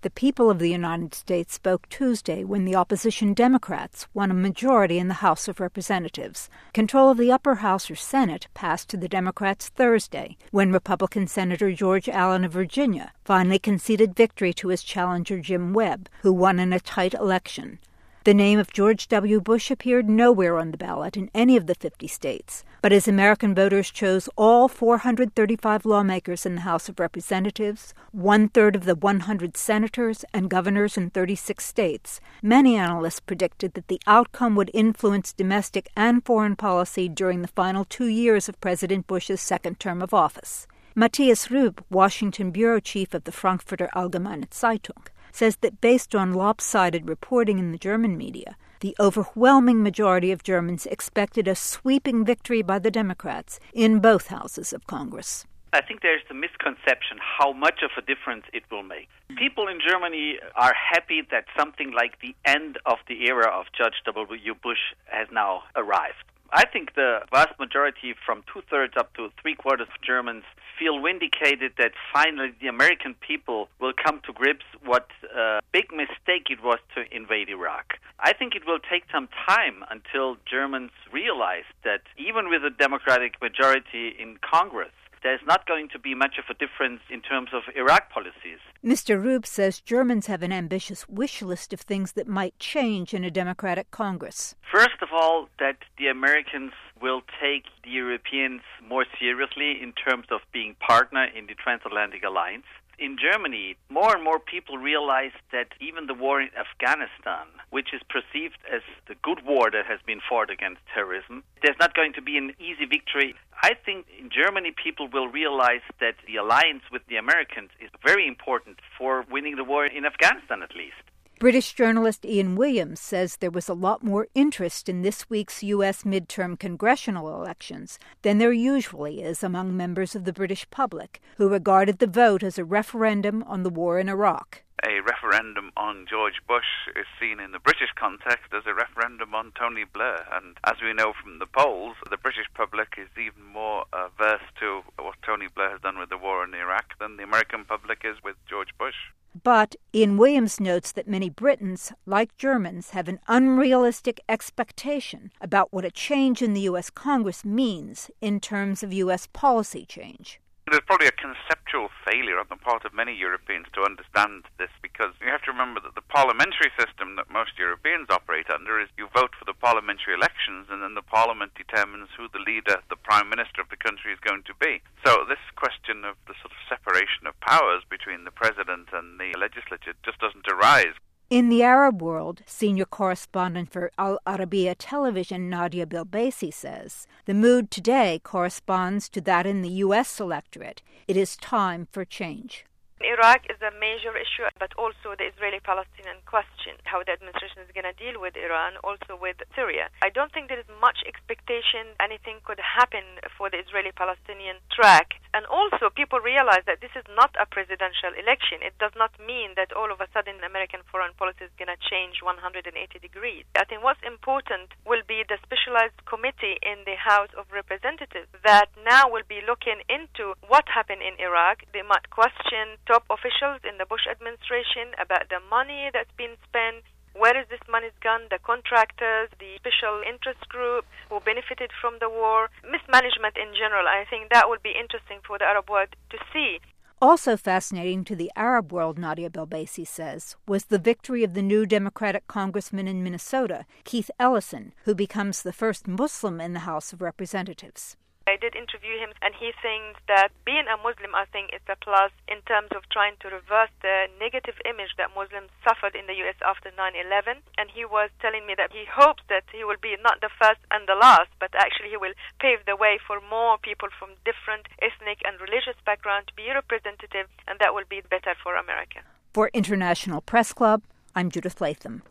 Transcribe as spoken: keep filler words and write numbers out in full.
The people of the United States spoke Tuesday when the opposition Democrats won a majority in the House of Representatives. Control of the upper house or Senate passed to the Democrats Thursday when Republican Senator George Allen of Virginia finally conceded victory to his challenger Jim Webb, who won in a tight election. The name of George W. Bush appeared nowhere on the ballot in any of the fifty states, but as American voters chose all four hundred thirty-five lawmakers in the House of Representatives, one-third of the one hundred senators and governors in thirty-six states, many analysts predicted that the outcome would influence domestic and foreign policy during the final two years of President Bush's second term of office. Matthias Rüb, Washington bureau chief of the Frankfurter Allgemeine Zeitung, says that based on lopsided reporting in the German media, the overwhelming majority of Germans expected a sweeping victory by the Democrats in both houses of Congress. I think there's the misconception how much of a difference it will make. People in Germany are happy that something like the end of the era of George W. Bush has now arrived. I think the vast majority, from two-thirds up to three-quarters of Germans, feel vindicated that finally the American people will come to grips what a big mistake it was to invade Iraq. I think it will take some time until Germans realize that even with a Democratic majority in Congress, there's not going to be much of a difference in terms of Iraq policies. Mister Rüb says Germans have an ambitious wish list of things that might change in a Democratic Congress. First of all, that the Americans will take the Europeans more seriously in terms of being partner in the transatlantic alliance. In Germany, more and more people realize that even the war in Afghanistan, which is perceived as the good war that has been fought against terrorism, there's not going to be an easy victory. I think in Germany people will realize that the alliance with the Americans is very important for winning the war in Afghanistan at least. British journalist Ian Williams says there was a lot more interest in this week's U S midterm congressional elections than there usually is among members of the British public, who regarded the vote as a referendum on the war in Iraq. A referendum on George Bush is seen in the British context as a referendum on Tony Blair. And as we know from the polls, the British public is even more averse to what Tony Blair has done with the war in Iraq than the American public is with George Bush. But Ian Williams notes that many Britons, like Germans, have an unrealistic expectation about what a change in the U S Congress means in terms of U S policy change. There's probably a conceptual failure on the part of many Europeans to understand this, because you have to remember that the parliamentary system that most Europeans operate under is you vote for the parliamentary elections and then the parliament determines who the leader, the prime minister of the country is going to be. So this question of the sort of separation of powers between the president and the legislature just doesn't arise. In the Arab world, senior correspondent for Al Arabiya television Nadia Bilbaisi says, the mood today corresponds to that in the U S electorate. It is time for change. Iraq is a major issue, but also the Israeli-Palestinian question, how the administration is going to deal with Iran, also with Syria. I don't think there is much expectation anything could happen for the Israeli-Palestinian track. And also, people realize that this is not a presidential election. It does not mean that all of a sudden American foreign policy is going to change one hundred eighty degrees. I think what's important will be the specialized committee in the House of Representatives that now will be looking into what happened in Iraq. They might question top officials in the Bush administration about the money that's been spent. Where is this money gone? The contractors, the special interest group who benefited from the war, mismanagement in general. I think that would be interesting for the Arab world to see. Also fascinating to the Arab world, Nadia Bilbaisi says, was the victory of the new Democratic congressman in Minnesota, Keith Ellison, who becomes the first Muslim in the House of Representatives. I did interview him, and he thinks that being a Muslim, I think, is a plus in terms of trying to reverse the negative image that Muslims suffered in the U S after nine eleven. And he was telling me that he hopes that he will be not the first and the last, but actually he will pave the way for more people from different ethnic and religious backgrounds to be representative, and that will be better for America. For International Press Club, I'm Judith Latham.